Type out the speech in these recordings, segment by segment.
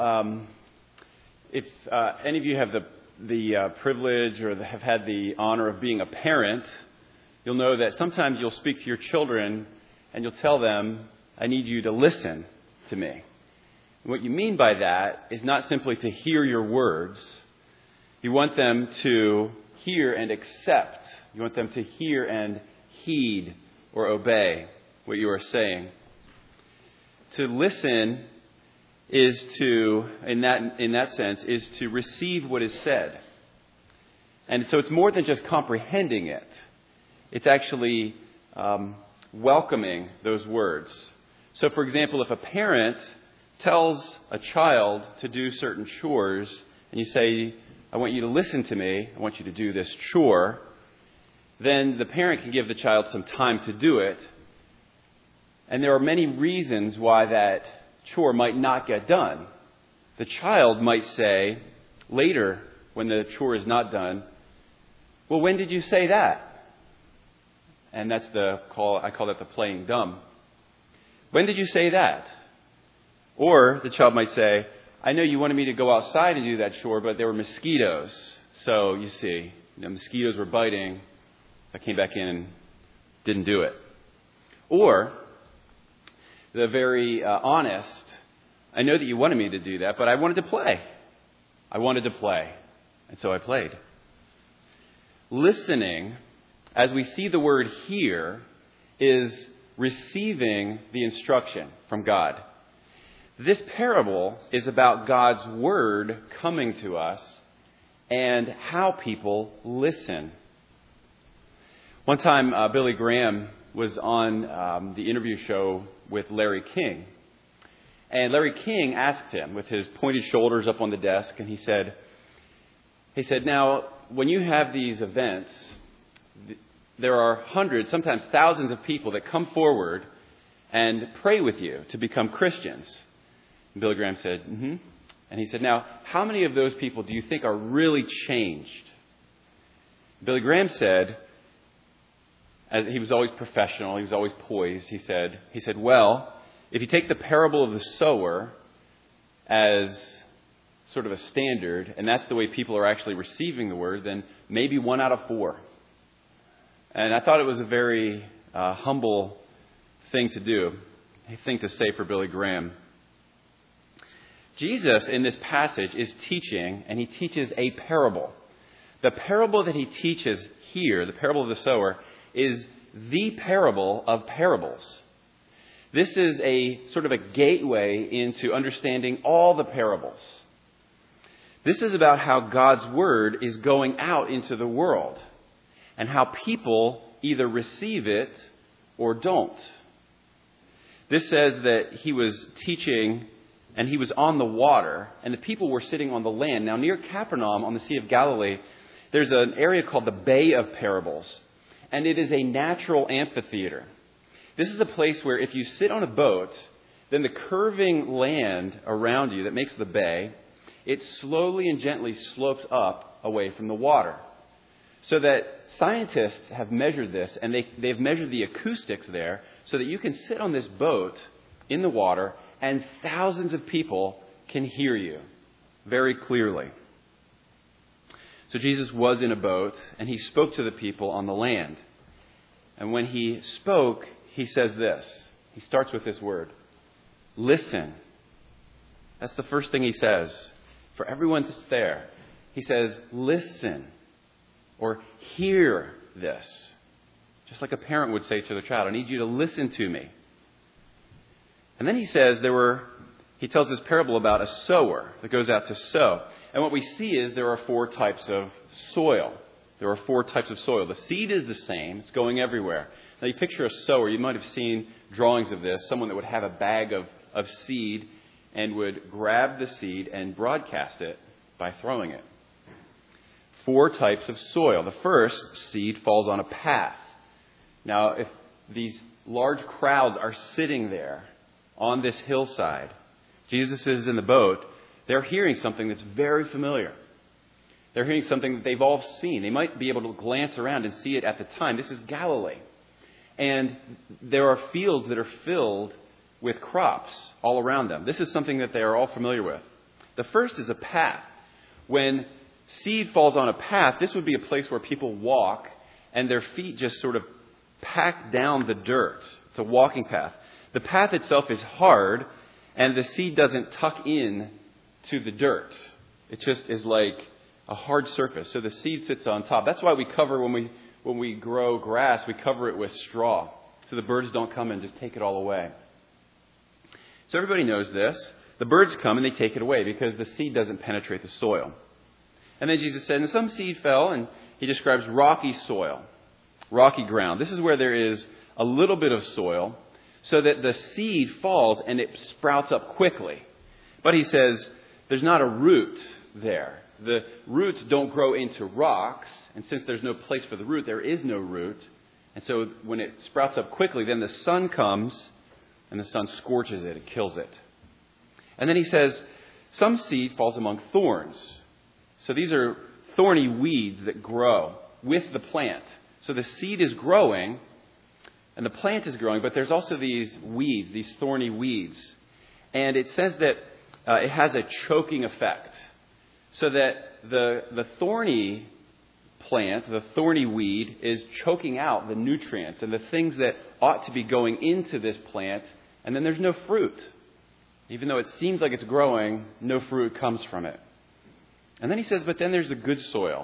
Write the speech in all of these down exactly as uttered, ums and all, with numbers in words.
Um, if uh, any of you have the the uh, privilege or the, have had the honor of being a parent, you'll know that sometimes you'll speak to your children and you'll tell them, "I need you to listen to me." And what you mean by that is not simply to hear your words. You want them to hear and accept. You want them to hear and heed or obey what you are saying. To listen is to, in that in that sense, is to receive what is said. And so it's more than just comprehending it. It's actually um, welcoming those words. So, for example, if a parent tells a child to do certain chores, and you say, "I want you to listen to me, I want you to do this chore," then the parent can give the child some time to do it. And there are many reasons why that chore might not get done. The child might say later, when the chore is not done, "Well, when did you say that?" And that's the call, I call that the playing dumb. "When did you say that?" Or the child might say, "I know you wanted me to go outside and do that chore, but there were mosquitoes. So, you see, you know, mosquitoes were biting. I came back in and didn't do it." Or the very uh, honest, "I know that you wanted me to do that, but I wanted to play. I wanted to play, and so I played." Listening, as we see the word here, is receiving the instruction from God. This parable is about God's word coming to us and how people listen. One time, uh, Billy Graham was on um, the interview show with Larry King. And Larry King asked him, with his pointed shoulders up on the desk, and he said, he said, "Now, when you have these events, th- there are hundreds, sometimes thousands of people that come forward and pray with you to become Christians." And Billy Graham said, "Mm-hmm." And he said, "Now, how many of those people do you think are really changed?" Billy Graham said, as he was always professional, he was always poised, he said, he said, "Well, if you take the parable of the sower as sort of a standard, and that's the way people are actually receiving the word, then maybe one out of four." And I thought it was a very uh, humble thing to do, a thing to say for Billy Graham. Jesus, in this passage, is teaching, and he teaches a parable. The parable that he teaches here, the parable of the sower, is the parable of parables. This is a sort of a gateway into understanding all the parables. This is about how God's word is going out into the world and how people either receive it or don't. This says that he was teaching and he was on the water and the people were sitting on the land. Now, near Capernaum on the Sea of Galilee, there's an area called the Bay of Parables. And it is a natural amphitheater. This is a place where if you sit on a boat, then the curving land around you that makes the bay, it slowly and gently slopes up away from the water. So that scientists have measured this, and they, they've measured the acoustics there, so that you can sit on this boat in the water, and thousands of people can hear you very clearly. So Jesus was in a boat, and he spoke to the people on the land. And when he spoke, he says this. He starts with this word, "Listen." That's the first thing he says. For everyone that's there, he says, "Listen," or "Hear this." Just like a parent would say to their child, "I need you to listen to me." And then he says there were, he tells this parable about a sower that goes out to sow. And what we see is there are four types of soil. There are four types of soil. The seed is the same. It's going everywhere. Now, you picture a sower. You might have seen drawings of this. Someone that would have a bag of, of seed and would grab the seed and broadcast it by throwing it. Four types of soil. The first, seed falls on a path. Now, if these large crowds are sitting there on this hillside, Jesus is in the boat, they're hearing something that's very familiar. They're hearing something that they've all seen. They might be able to glance around and see it at the time. This is Galilee. And there are fields that are filled with crops all around them. This is something that they are all familiar with. The first is a path. When seed falls on a path, this would be a place where people walk and their feet just sort of pack down the dirt. It's a walking path. The path itself is hard, and the seed doesn't tuck in to the dirt. It just is like a hard surface. So the seed sits on top. That's why we cover, when we when we grow grass, we cover it with straw, so the birds don't come and just take it all away. So everybody knows this. The birds come and they take it away because the seed doesn't penetrate the soil. And then Jesus said, and some seed fell, and he describes rocky soil, rocky ground. This is where there is a little bit of soil so that the seed falls and it sprouts up quickly. But he says there's not a root there. The roots don't grow into rocks, and since there's no place for the root, there is no root. And so when it sprouts up quickly, then the sun comes and the sun scorches it and kills it. And then he says some seed falls among thorns. So these are thorny weeds that grow with the plant. So the seed is growing and the plant is growing, but there's also these weeds, these thorny weeds. And it says that uh, it has a choking effect. So that the the thorny plant, the thorny weed, is choking out the nutrients and the things that ought to be going into this plant. And then there's no fruit. Even though it seems like it's growing, no fruit comes from it. And then he says, but then there's the good soil.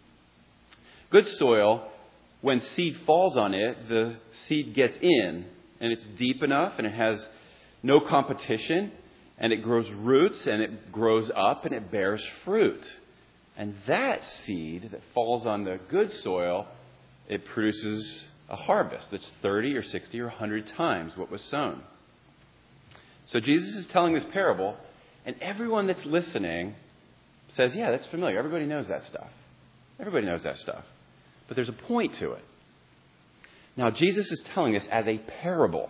Good soil, when seed falls on it, the seed gets in, and it's deep enough, and it has no competition, and it grows roots, and it grows up, and it bears fruit. And that seed that falls on the good soil, it produces a harvest that's thirty or sixty or one hundred times what was sown. So Jesus is telling this parable, and everyone that's listening says, yeah, that's familiar. Everybody knows that stuff. Everybody knows that stuff. But there's a point to it. Now, Jesus is telling this as a parable.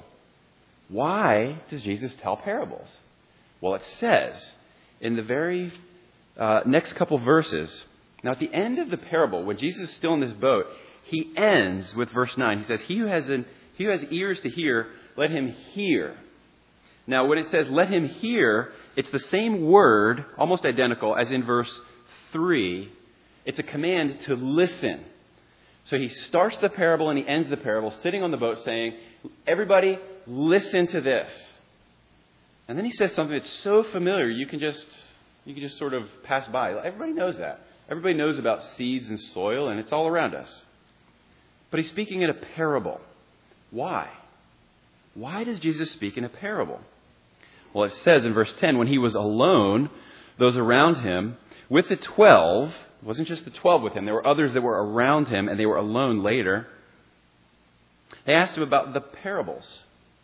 Why does Jesus tell parables? Well, it says in the very uh, next couple verses, now at the end of the parable, when Jesus is still in this boat, he ends with verse nine. He says, he who has an, he who has ears to hear, let him hear. Now, when it says, let him hear, it's the same word, almost identical, as in verse three. It's a command to listen. So he starts the parable and he ends the parable sitting on the boat saying, everybody, listen to this. And then he says something that's so familiar, you can just you can just sort of pass by. Everybody knows that. Everybody knows about seeds and soil, and it's all around us. But he's speaking in a parable. Why? Why does Jesus speak in a parable? Well, it says in verse ten, when he was alone, those around him, with the twelve, it wasn't just the twelve with him, there were others that were around him, and they were alone later. They asked him about the parables.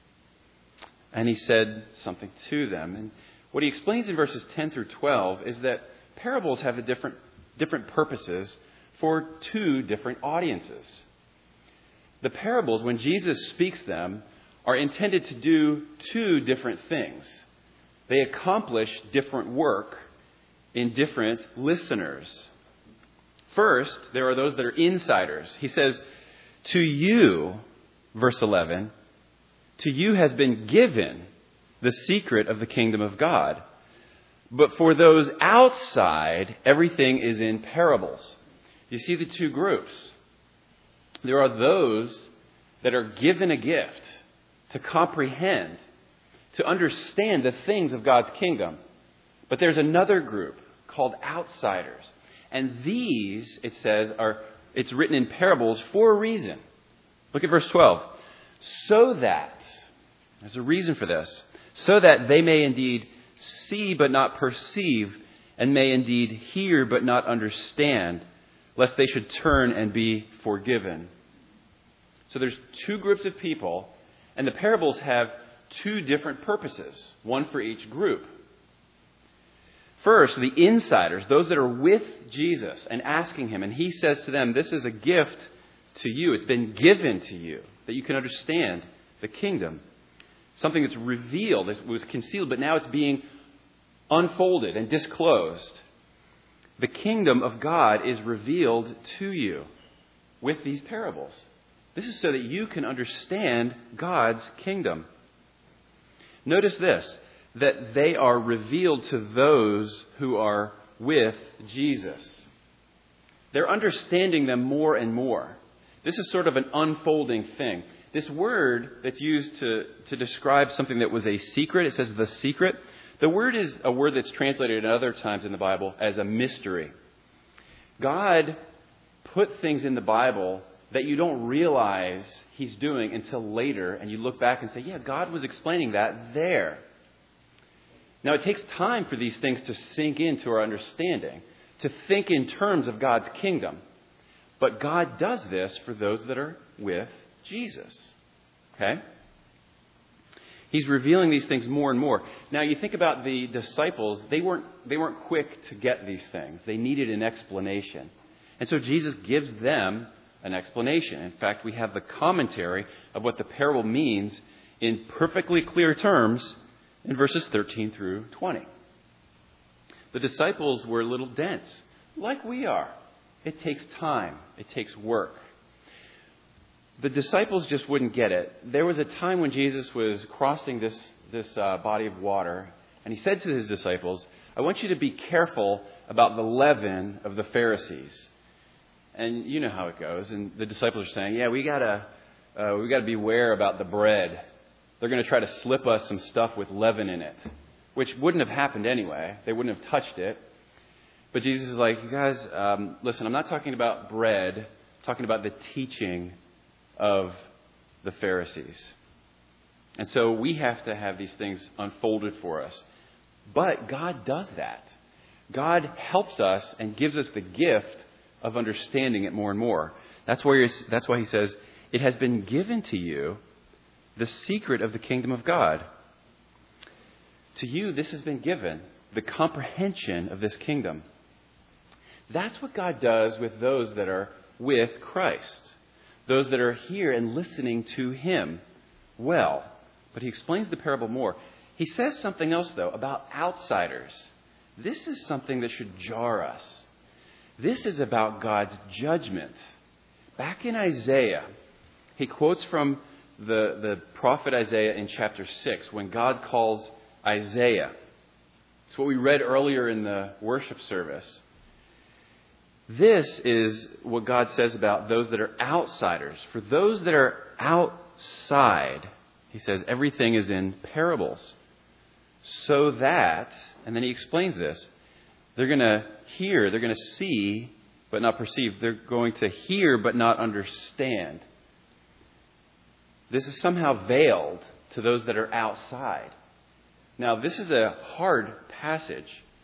And he said something to them. And what he explains in verses ten through twelve is that parables have a different, different purposes for two different audiences. The parables, when Jesus speaks them, are intended to do two different things. They accomplish different work in different listeners. First, there are those that are insiders. He says, to you, verse eleven, to you has been given the secret of the kingdom of God. But for those outside, everything is in parables. You see the two groups. There are those that are given a gift to comprehend, to understand the things of God's kingdom. But there's another group called outsiders. And these, it says, are it's written in parables for a reason. Look at verse twelve. So that, there's a reason for this, so that they may indeed see but not perceive, and may indeed hear but not understand, lest they should turn and be forgiven. So there's two groups of people, and the parables have two different purposes, one for each group. First, the insiders, those that are with Jesus and asking him, and he says to them, this is a gift to you. It's been given to you that you can understand the kingdom. Something that's revealed, it was concealed, but now it's being unfolded and disclosed. The kingdom of God is revealed to you with these parables. This is so that you can understand God's kingdom. Notice this. that they are revealed to those who are with Jesus. They're understanding them more and more. This is sort of an unfolding thing. This word that's used to, to describe something that was a secret, it says the secret. The word is a word that's translated at other times in the Bible as a mystery. God put things in the Bible that you don't realize He's doing until later, and you look back and say, yeah, God was explaining that there. Now, it takes time for these things to sink into our understanding, to think in terms of God's kingdom. But God does this for those that are with Jesus. Okay? He's revealing these things more and more. Now, you think about the disciples, they weren't, they weren't quick to get these things. They needed an explanation. And so Jesus gives them an explanation. In fact, we have the commentary of what the parable means in perfectly clear terms in verses thirteen through twenty. The disciples were a little dense, like we are. It takes time. It takes work. The disciples just wouldn't get it. There was a time when Jesus was crossing this, this uh, body of water, and He said to His disciples, I want you to be careful about the leaven of the Pharisees. And you know how it goes. And the disciples are saying, yeah, we gotta, uh, we gotta beware about the bread. They're going to try to slip us some stuff with leaven in it, which wouldn't have happened anyway. They wouldn't have touched it. But Jesus is like, you guys, um, listen, I'm not talking about bread. I'm talking about the teaching of the Pharisees. And so we have to have these things unfolded for us. But God does that. God helps us and gives us the gift of understanding it more and more. That's why, that's why He says, it has been given to you the secret of the kingdom of God. To you, this has been given, the comprehension of this kingdom. That's what God does with those that are with Christ. Those that are here and listening to Him well. But He explains the parable more. He says something else, though, about outsiders. This is something that should jar us. This is about God's judgment. Back in Isaiah, he quotes from the, the prophet Isaiah in chapter six, when God calls Isaiah. It's what we read earlier in the worship service. This is what God says about those that are outsiders. For those that are outside, He says, everything is in parables. So that, and then He explains this, they're going to hear, they're going to see, but not perceive. They're going to hear, but not understand. This is somehow veiled to those that are outside. Now, this is a hard passage.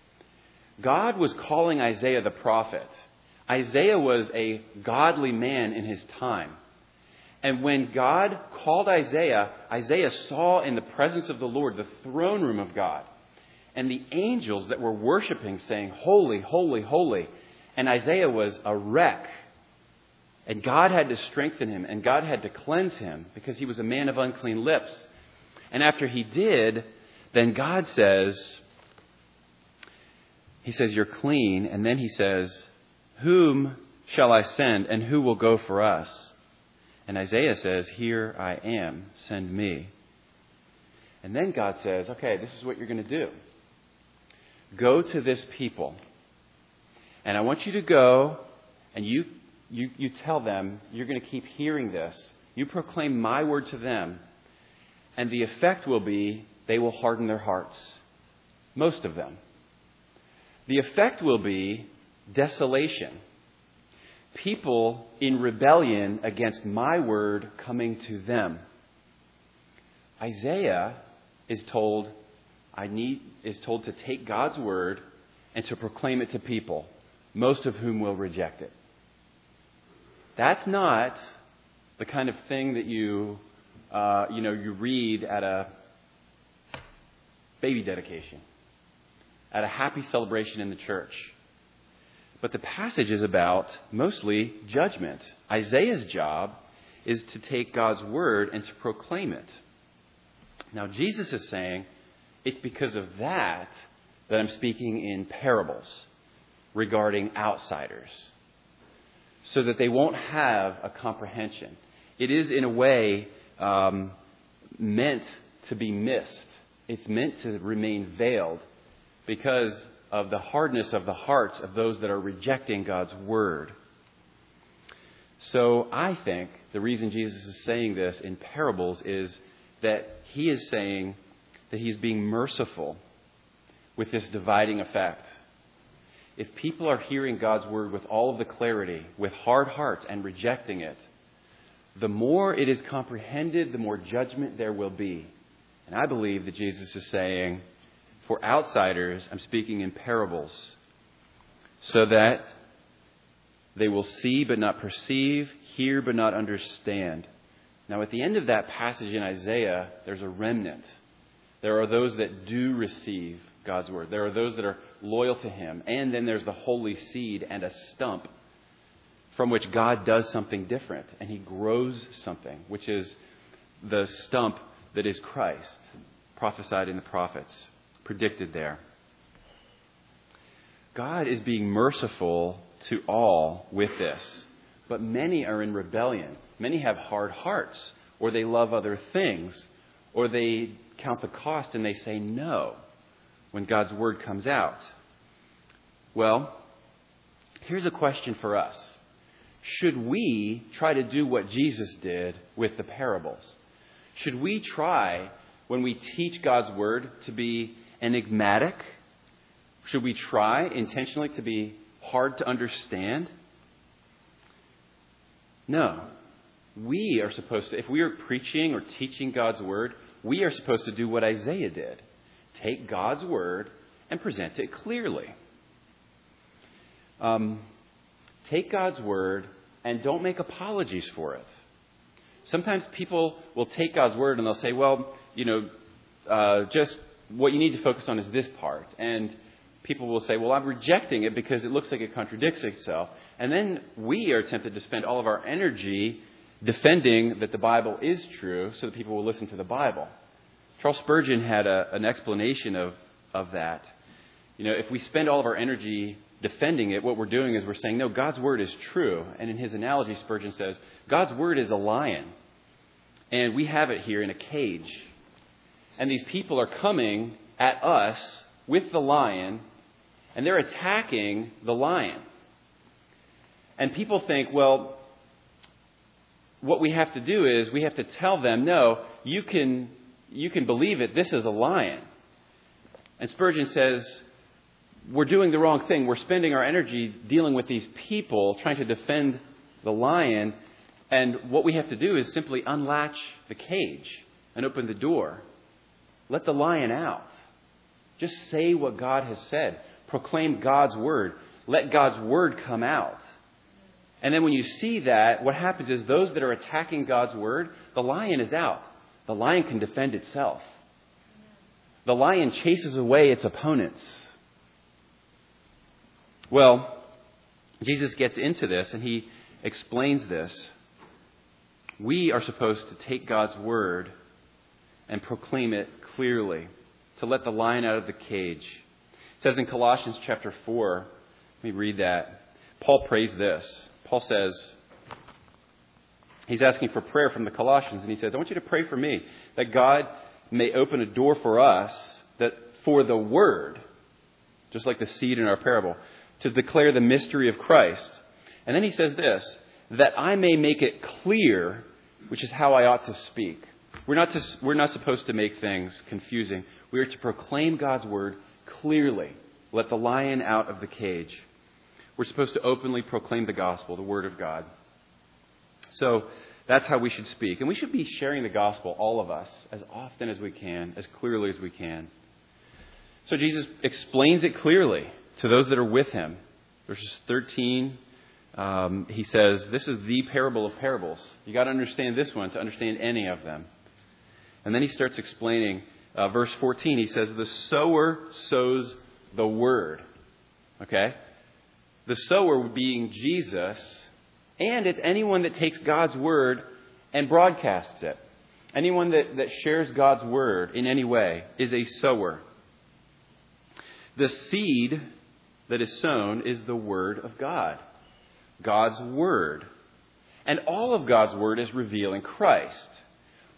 God was calling Isaiah the prophet. Isaiah was a godly man in his time. And when God called Isaiah, Isaiah saw in the presence of the Lord the throne room of God. And the angels that were worshiping, saying, holy, holy, holy. And Isaiah was a wreck. And God had to strengthen him. And God had to cleanse him because he was a man of unclean lips. And after he did, then God says, He says, you're clean. And then He says, whom shall I send and who will go for us? And Isaiah says, here I am, send me. And then God says, okay, this is what you're going to do. Go to this people. And I want you to go and you, you, you tell them, you're going to keep hearing this. You proclaim my word to them. And the effect will be, they will harden their hearts. Most of them. The effect will be desolation. People in rebellion against my word coming to them. Isaiah is told, I need, is told to take God's word and to proclaim it to people, most of whom will reject it. That's not the kind of thing that you, uh, you know, you read at a baby dedication, at a happy celebration in the church. But the passage is about mostly judgment. Isaiah's job is to take God's word and to proclaim it. Now, Jesus is saying, it's because of that that I'm speaking in parables regarding outsiders, so that they won't have a comprehension. It is, in a way, um, meant to be missed. It's meant to remain veiled because of the hardness of the hearts of those that are rejecting God's word. So I think the reason Jesus is saying this in parables is that he is saying that he's being merciful with this dividing effect. If people are hearing God's word with all of the clarity, with hard hearts and rejecting it, the more it is comprehended, the more judgment there will be. And I believe that Jesus is saying, for outsiders, I'm speaking in parables, so that they will see but not perceive, hear but not understand. Now, at the end of that passage in Isaiah, there's a remnant. There are those that do receive God's word. There are those that are loyal to him. And then there's the holy seed and a stump from which God does something different. And he grows something, which is the stump that is Christ, prophesied in the prophets, predicted there. God is being merciful to all with this. But many are in rebellion. Many have hard hearts, or they love other things, or they count the cost and they say no when God's word comes out. Well, here's a question for us. Should we try to do what Jesus did with the parables? Should we try, when we teach God's word, to be enigmatic? Should we try intentionally to be hard to understand? No. We are supposed to, if we are preaching or teaching God's word, we are supposed to do what Isaiah did. Take God's word and present it clearly. Um, take God's word and don't make apologies for it. Sometimes people will take God's word and they'll say, well, you know, uh, just what you need to focus on is this part. And people will say, well, I'm rejecting it because it looks like it contradicts itself. And then we are tempted to spend all of our energy defending that the Bible is true so that people will listen to the Bible. Charles Spurgeon had a, an explanation of, of that. You know, if we spend all of our energy defending it, what we're doing is we're saying, no, God's word is true. And in his analogy, Spurgeon says, God's word is a lion. And we have it here in a cage. And these people are coming at us with the lion, and they're attacking the lion. And people think, well, what we have to do is we have to tell them, no, you can you can believe it. This is a lion. And Spurgeon says, we're doing the wrong thing. We're spending our energy dealing with these people, trying to defend the lion. And what we have to do is simply unlatch the cage and open the door. Let the lion out. Just say what God has said. Proclaim God's word. Let God's word come out. And then when you see that, what happens is those that are attacking God's word, the lion is out. The lion can defend itself. The lion chases away its opponents. Well, Jesus gets into this and he explains this. We are supposed to take God's word and proclaim it clearly, to let the lion out of the cage. It says in Colossians chapter four, let me read that. Paul prays this. Paul says, he's asking for prayer from the Colossians, and he says, I want you to pray for me, that God may open a door for us, that for the word, just like the seed in our parable, to declare the mystery of Christ. And then he says this, that I may make it clear, which is how I ought to speak. We're not to, we're not supposed to make things confusing. We are to proclaim God's word clearly. Let the lion out of the cage. We're supposed to openly proclaim the gospel, the word of God. So that's how we should speak. And we should be sharing the gospel, all of us, as often as we can, as clearly as we can. So Jesus explains it clearly to those that are with him. Verses thirteen, um, he says, this is the parable of parables. You got to understand this one to understand any of them. And then he starts explaining, uh, verse fourteen, he says, the sower sows the word. Okay? The sower being Jesus, and it's anyone that takes God's word and broadcasts it. Anyone that, that shares God's word in any way is a sower. The seed that is sown is the word of God. God's word. And all of God's word is revealing Christ.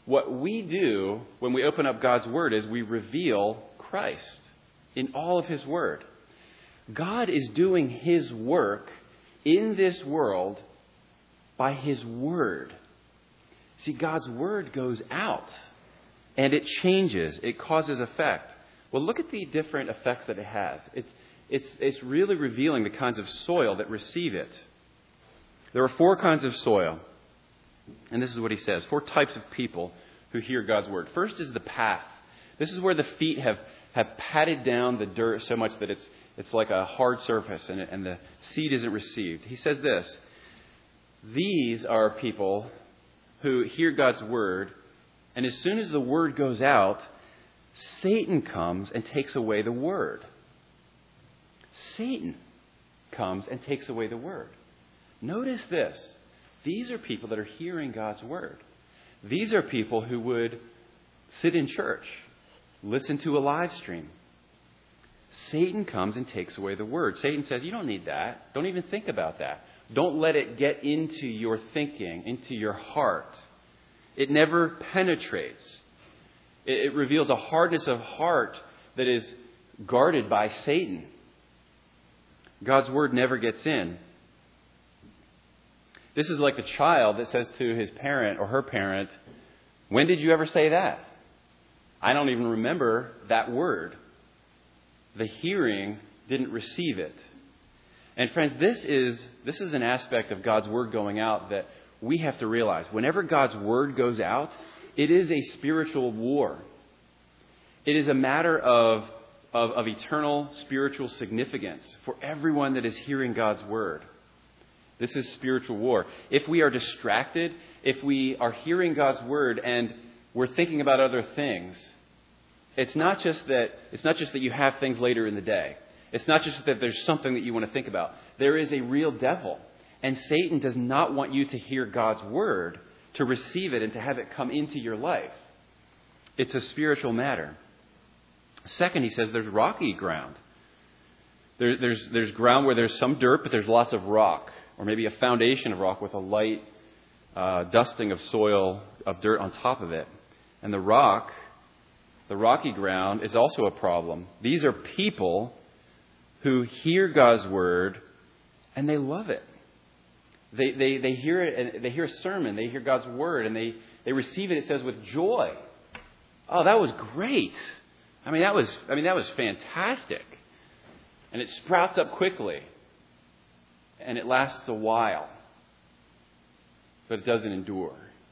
What we do when we open up God's Word is we reveal Christ in all of His Word. God is doing His work in this world by His Word. See, God's Word goes out and it changes. It causes effect. Well, look at the different effects that it has. It's, it's, it's really revealing the kinds of soil that receive it. There are four kinds of soil. And this is what he says. Four types of people who hear God's Word. First is the path. This is where the feet have, have patted down the dirt so much that it's it's like a hard surface and, and the seed isn't received. He says this. These are people who hear God's Word, and as soon as the Word goes out, Satan comes and takes away the Word. Satan comes and takes away the Word. Notice this. These are people that are hearing God's Word. These are people who would sit in church, listen to a live stream. Satan comes and takes away the Word. Satan says, you don't need that. Don't even think about that. Don't let it get into your thinking, into your heart. It never penetrates. It, it reveals a hardness of heart that is guarded by Satan. God's Word never gets in. This is like a child that says to his parent or her parent, when did you ever say that? I don't even remember that word. The hearing didn't receive it. And friends, this is this is an aspect of God's Word going out that we have to realize. Whenever God's Word goes out, it is a spiritual war. It is a matter of, of, of eternal spiritual significance for everyone that is hearing God's Word. This is spiritual war. If we are distracted, if we are hearing God's Word and we're thinking about other things, it's not just that it's not just that you have things later in the day. It's not just that there's something that you want to think about. There is a real devil. And Satan does not want you to hear God's Word, to receive it and to have it come into your life. It's a spiritual matter. Second, he says there's rocky ground. There, there's, there's ground where there's some dirt, but there's lots of rock. Or maybe a foundation of rock with a light uh, dusting of soil, of dirt on top of it. And the rock, the rocky ground, is also a problem. These are people who hear God's Word and they love it. They they they hear it, and they hear a sermon, they hear God's Word, and they, they receive it, it says, with joy. Oh, that was great. I mean, that was I mean that was fantastic. And it sprouts up quickly. And it lasts a while. But it doesn't endure.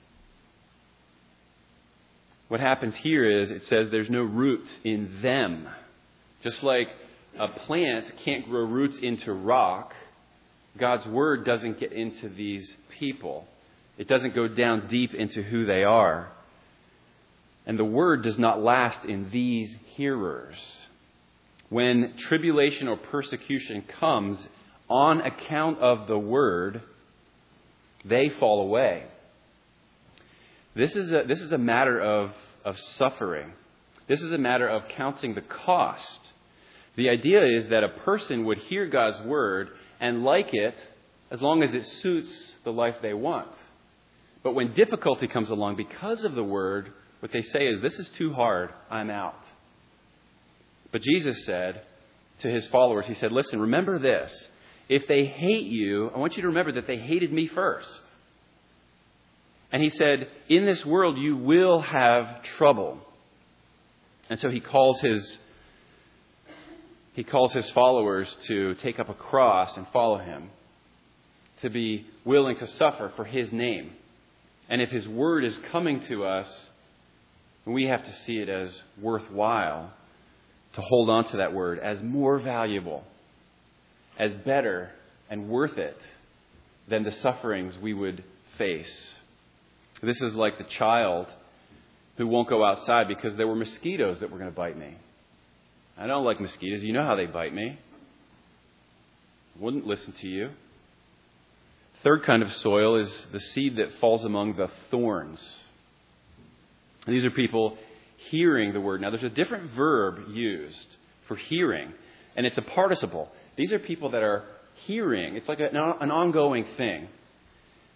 What happens here is it says there's no root in them. Just like a plant can't grow roots into rock, God's Word doesn't get into these people. It doesn't go down deep into who they are. And the Word does not last in these hearers. When tribulation or persecution comes on account of the Word, they fall away. This is a, this is a matter of, of suffering. This is a matter of counting the cost. The idea is that a person would hear God's Word and like it as long as it suits the life they want. But when difficulty comes along because of the Word, what they say is, this is too hard, I'm out. But Jesus said to His followers, He said, listen, remember this. If they hate you, I want you to remember that they hated me first. And He said, in this world you will have trouble. And so He calls His He calls His followers to take up a cross and follow Him. To be willing to suffer for His name. And if His Word is coming to us, we have to see it as worthwhile to hold on to that Word as more valuable, as better and worth it than the sufferings we would face. This is like the child who won't go outside because there were mosquitoes that were going to bite me. I don't like mosquitoes. You know how they bite me. Wouldn't listen to you. Third kind of soil is the seed that falls among the thorns. These are people hearing the Word. Now, there's a different verb used for hearing, and it's a participle. These are people that are hearing. It's like an ongoing thing.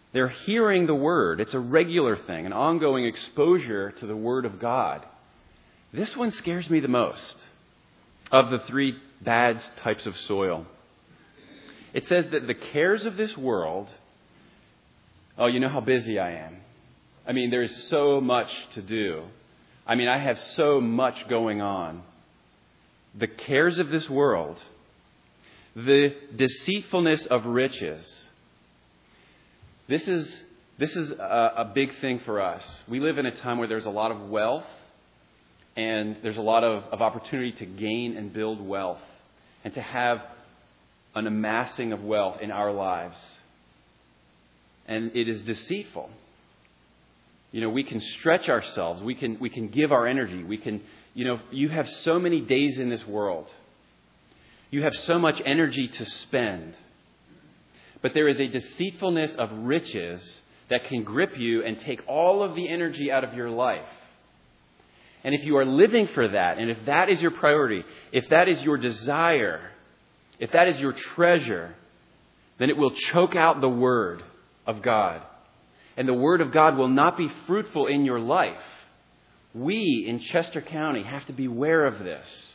They're hearing the Word. It's a regular thing, an ongoing exposure to the Word of God. This one scares me the most of the three bad types of soil. It says that the cares of this world, oh, you know how busy I am. I mean, there's so much to do. I mean, I have so much going on. The cares of this world, the deceitfulness of riches. This is, this is a, a big thing for us. We live in a time where there's a lot of wealth and there's a lot of, of opportunity to gain and build wealth and to have an amassing of wealth in our lives. And it is deceitful. You know, we can stretch ourselves. We can we can give our energy. We can, you know, you have so many days in this world. You have so much energy to spend. But there is a deceitfulness of riches that can grip you and take all of the energy out of your life. And if you are living for that, and if that is your priority, if that is your desire, if that is your treasure, then it will choke out the Word of God. And the Word of God will not be fruitful in your life. We in Chester County have to beware of this.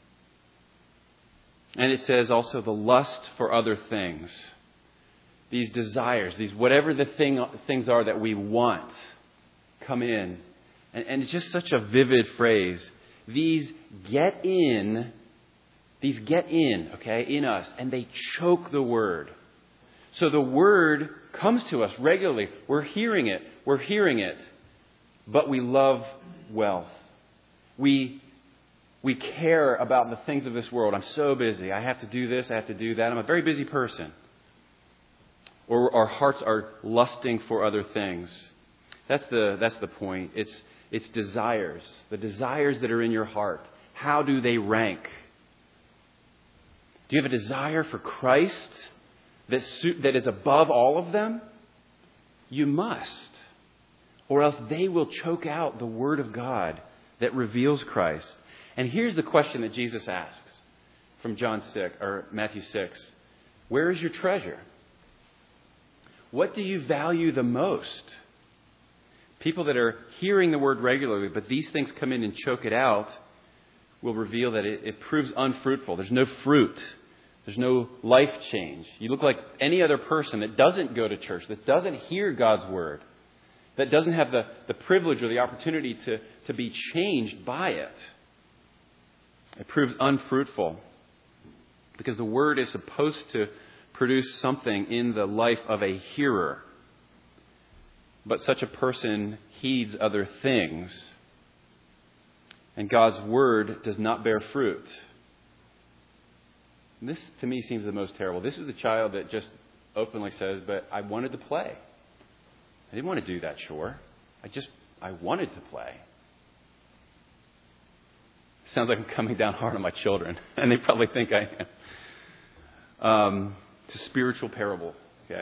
And it says also the lust for other things. These desires, these whatever the thing, things are that we want, come in. And, and it's just such a vivid phrase. These get in, these get in, okay, in us, and they choke the Word. So the Word comes to us regularly. We're hearing it. We're hearing it. But we love wealth. We, we care about the things of this world. I'm so busy. I have to do this. I have to do that. I'm a very busy person. Or our hearts are lusting for other things. That's the, that's the point. It's, it's desires. The desires that are in your heart. How do they rank? Do you have a desire for Christ that, that is above all of them? You must. Or else they will choke out the Word of God that reveals Christ. And here's the question that Jesus asks from John six or Matthew six. Where is your treasure? What do you value the most? People that are hearing the Word regularly, but these things come in and choke it out, will reveal that it, it proves unfruitful. There's no fruit. There's no life change. You look like any other person that doesn't go to church, that doesn't hear God's Word, that doesn't have the, the privilege or the opportunity to, to be changed by it. It proves unfruitful because the Word is supposed to produce something in the life of a hearer. But such a person heeds other things, and God's Word does not bear fruit. And this, to me, seems the most terrible. This is the child that just openly says, but I wanted to play. I didn't want to do that chore. I just, I wanted to play. Sounds like I'm coming down hard on my children, and they probably think I am. Um, it's a spiritual parable, okay?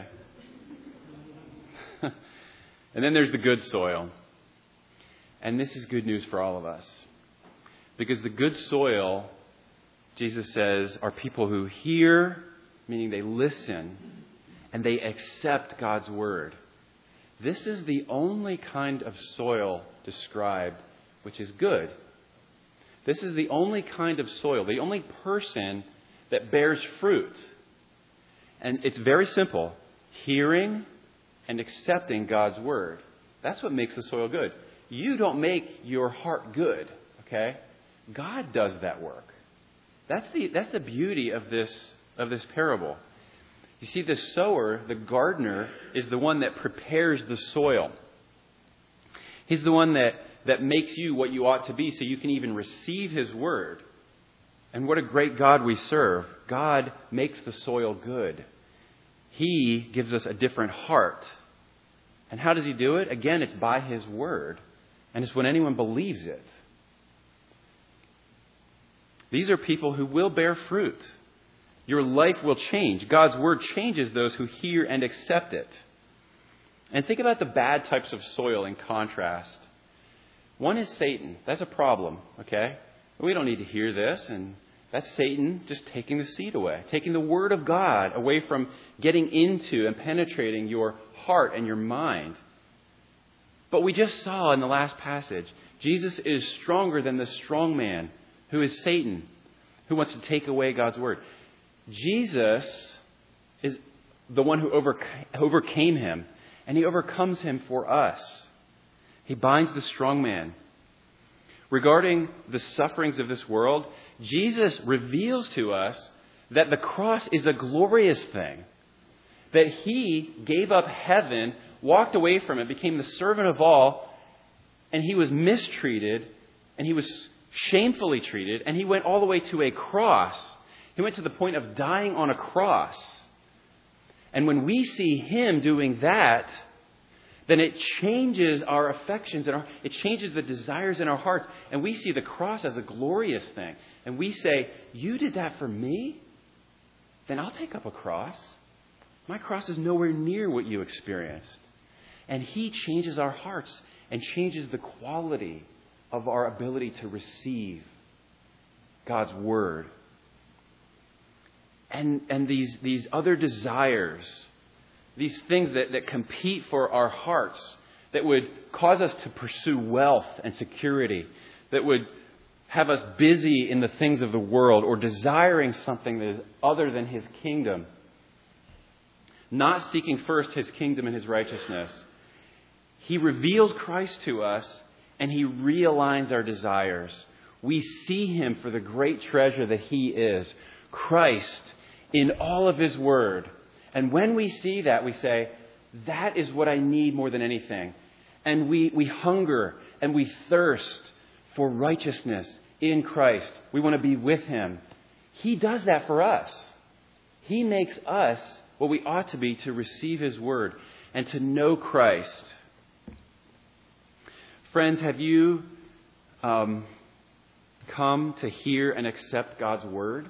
And then there's the good soil. And this is good news for all of us. Because the good soil, Jesus says, are people who hear, meaning they listen, and they accept God's Word. This is the only kind of soil described which is good. This is the only kind of soil, the only person that bears fruit. And it's very simple. Hearing and accepting God's Word. That's what makes the soil good. You don't make your heart good, okay? God does that work. That's the that's the beauty of this of this parable. You see, the sower, the gardener, is the one that prepares the soil. He's the one that, that makes you what you ought to be so you can even receive His Word. And what a great God we serve. God makes the soil good. He gives us a different heart. And how does He do it? Again, it's by His Word. And it's when anyone believes it. These are people who will bear fruit. Your life will change. God's Word changes those who hear and accept it. And think about the bad types of soil in contrast. One is Satan. That's a problem, okay? We don't need to hear this. And, That's Satan just taking the seed away, taking the Word of God away from getting into and penetrating your heart and your mind. But we just saw in the last passage, Jesus is stronger than the strong man, who is Satan, who wants to take away God's Word. Jesus is the one who overcame him, and he overcomes him for us. He binds the strong man. Regarding the sufferings of this world, Jesus reveals to us that the cross is a glorious thing. That he gave up heaven, walked away from it, became the servant of all, and he was mistreated, and he was shamefully treated, and he went all the way to a cross. He went to the point of dying on a cross. And when we see him doing that, then it changes our affections and our, it changes the desires in our hearts. And we see the cross as a glorious thing. And we say, you did that for me? Then I'll take up a cross. My cross is nowhere near what you experienced. And he changes our hearts and changes the quality of our ability to receive God's Word. And, and these, these other desires, these things that, that compete for our hearts, that would cause us to pursue wealth and security, that would have us busy in the things of the world or desiring something that is other than his kingdom, not seeking first his kingdom and his righteousness. He reveals Christ to us and he realigns our desires. We see him for the great treasure that he is, Christ in all of his word. And when we see that, we say, that is what I need more than anything. And we, we hunger and we thirst for righteousness in Christ. We want to be with him. He does that for us. He makes us what we ought to be to receive his word and to know Christ. Friends, have you um, come to hear and accept God's word?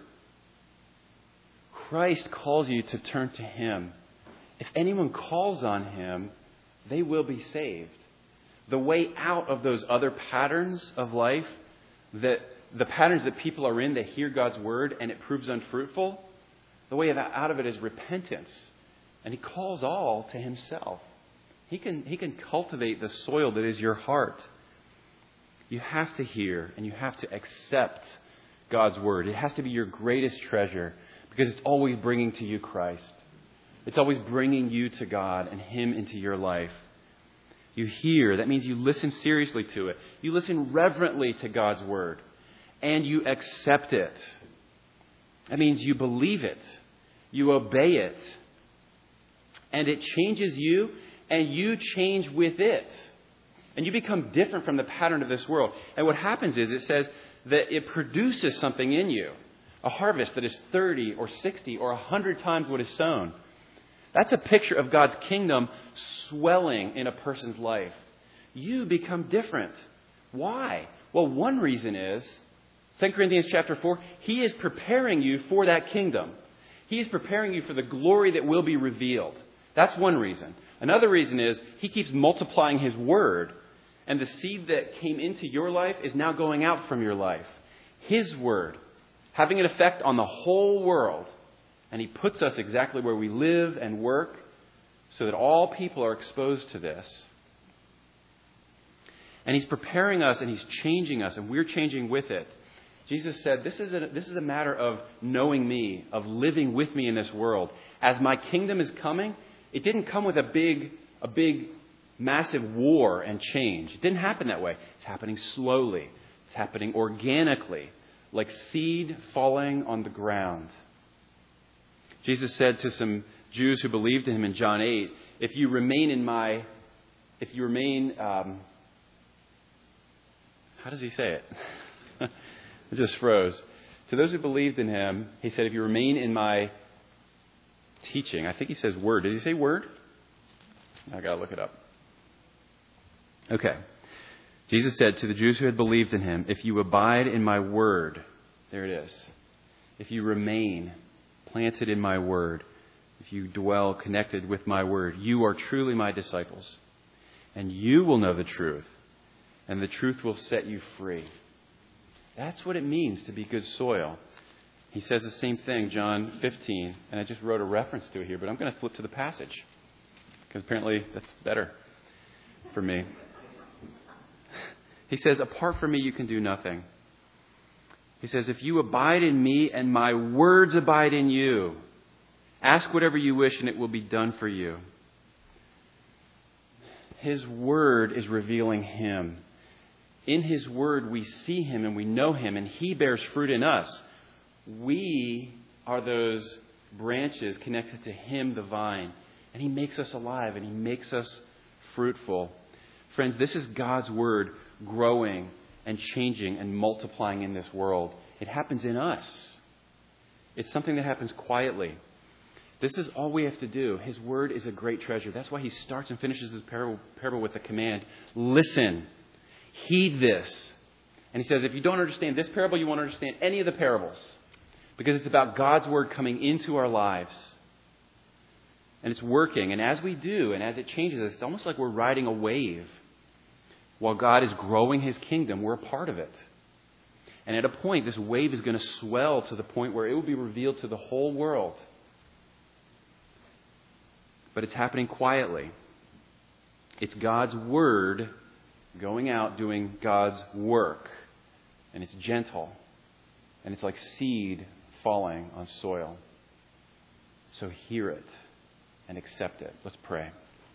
Christ calls you to turn to him. If anyone calls on him, they will be saved. The way out of those other patterns of life, that the patterns that people are in, they hear God's word and it proves unfruitful, the way out of it is repentance. And he calls all to himself. He can, he can cultivate the soil that is your heart. You have to hear and you have to accept God's word. It has to be your greatest treasure because it's always bringing to you Christ. It's always bringing you to God and him into your life. You hear, that means you listen seriously to it. You listen reverently to God's word and you accept it. That means you believe it. You obey it. And it changes you and you change with it. And you become different from the pattern of this world. And what happens is it says that it produces something in you. A harvest that is thirty or sixty or one hundred times what is sown. That's a picture of God's kingdom swelling in a person's life. You become different. Why? Well, one reason is, Second Corinthians chapter four, he is preparing you for that kingdom. He is preparing you for the glory that will be revealed. That's one reason. Another reason is he keeps multiplying his word. And the seed that came into your life is now going out from your life. His word, having an effect on the whole world. And he puts us exactly where we live and work so that all people are exposed to this. And he's preparing us and he's changing us and we're changing with it. Jesus said, this is a, this is a matter of knowing me, of living with me in this world. As my kingdom is coming, it didn't come with a big, a big, massive war and change. It didn't happen that way. It's happening slowly. It's happening organically, like seed falling on the ground. Jesus said to some Jews who believed in him in John eight, if you remain in my, if you remain, um, how does he say it? It just froze. To those who believed in him, he said, if you remain in my teaching, I think he says word. Did he say word? I got to look it up. Okay. Jesus said to the Jews who had believed in him, if you abide in my word, there it is. If you remain planted in my word, if you dwell connected with my word, you are truly my disciples. And you will know the truth, and the truth will set you free. That's what it means to be good soil. He says the same thing, John fifteen, and I just wrote a reference to it here, but I'm going to flip to the passage because apparently that's better for me. He says, apart from me, you can do nothing. He says, if you abide in me and my words abide in you, ask whatever you wish and it will be done for you. His word is revealing him. In his word, we see him and we know him, and he bears fruit in us. We are those branches connected to him, the vine, and he makes us alive and he makes us fruitful. Friends, this is God's word growing and changing and multiplying in this world. It happens in us. It's something that happens quietly. This is all we have to do. His word is a great treasure. That's why he starts and finishes his parable, parable with the command, listen, heed this. And he says, if you don't understand this parable, you won't understand any of the parables. Because it's about God's word coming into our lives. And it's working. And as we do, and as it changes us, it's almost like we're riding a wave. While God is growing his kingdom, we're a part of it. And at a point, this wave is going to swell to the point where it will be revealed to the whole world. But it's happening quietly. It's God's word going out doing God's work. And it's gentle. And it's like seed falling on soil. So hear it and accept it. Let's pray.